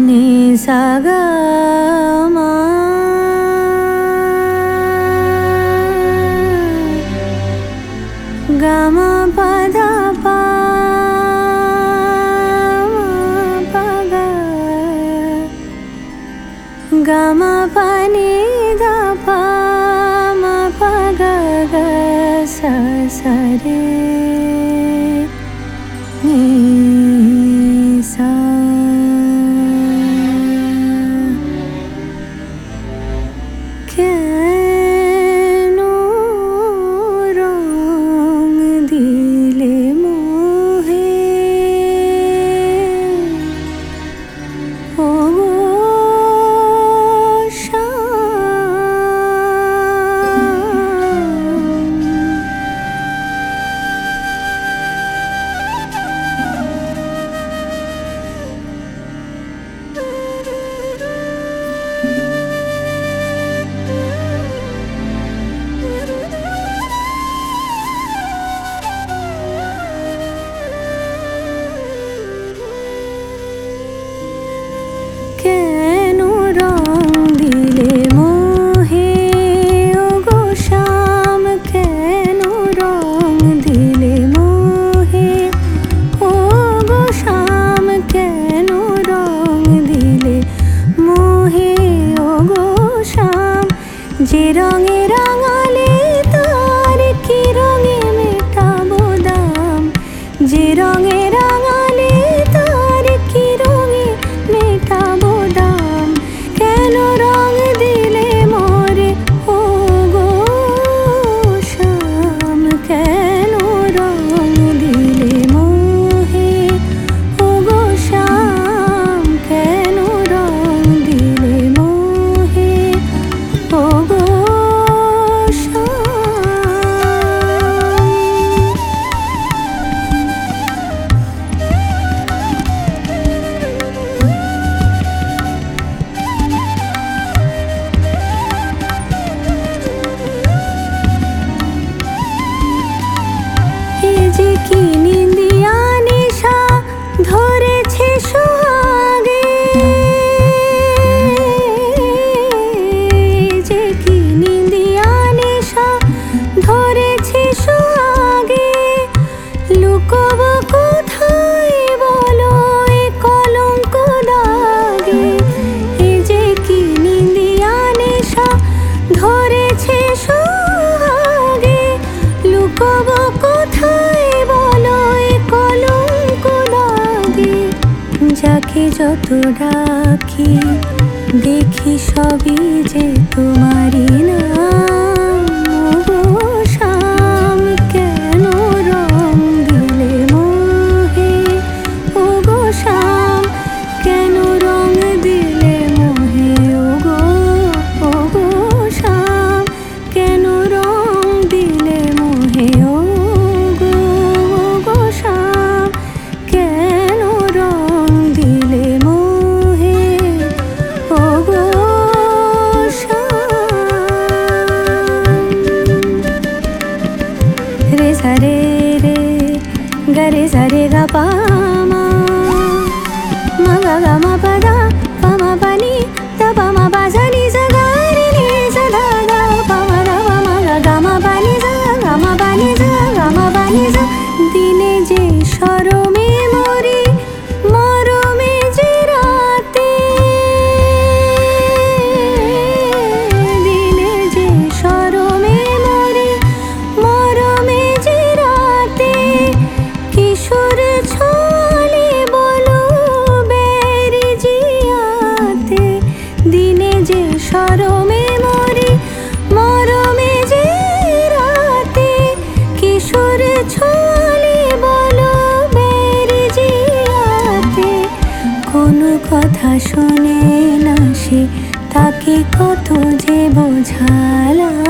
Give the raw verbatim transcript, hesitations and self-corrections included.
ni sa ga ma ga ma pa da pa ma pa ga ga ma pa ni da pa ma pa ga ga sa sa re ni sa যে রঙে রাঙালে তার কি রঙে মেটাবো দাম যে রঙে রাঙালে তার কি রঙে মেটাবো দাম কেন রং দিলে মোরে ও গো শ্যাম কেন রং দিলে মোহে ও গো শ্যাম কেন রং দিলে মোহে ও গো যে কি নিন্দিয়া নেশা ধরেছে সোহাগে যে কি নিন্দিয়া নেশা ধরেছে সোহাগে লুকোব কোথায় বলো এ কলঙ্ক দাগে এ যে কি নিন্দিয়া নেশা ধরেছে সোহাগে লুকোব কোথায় যাকে যত ডাকি দেখি সবই যে তোমারই নাম গো শ্যাম কেন রং দিলে মোহে ও গো শ্যাম কেন রং দিলে মোহে ও গো ও গো শ্যাম কেন রং দিলে মোহে ও গো ও গো শ্যাম কেন রং দিলে মোহে ও গো শ্যাম রে সা রে রে গা রে সা রে গা পা মা মা গা গা মা পা দা পা মা পা নি দা পা মা পা সা নি সা গা রে নি সা ধা দা পা মা দা পা মা গা গা মা পা নি সা গা মা পা নি সা গা মা পা নি সা দিনে যে শরমে মরি মরমে যে রাতে দিনে যে শরমে মরি মরমে যে রাতে কিশোর ছোলে বলো বেরি জিয়াতে দিনে যে শরমে মরি মরমে যে রাতে কিশোর ছোলে বলো বেরি জিয়াতে কোনো কথা শোনে না সে তাকে কত যে বোঝালা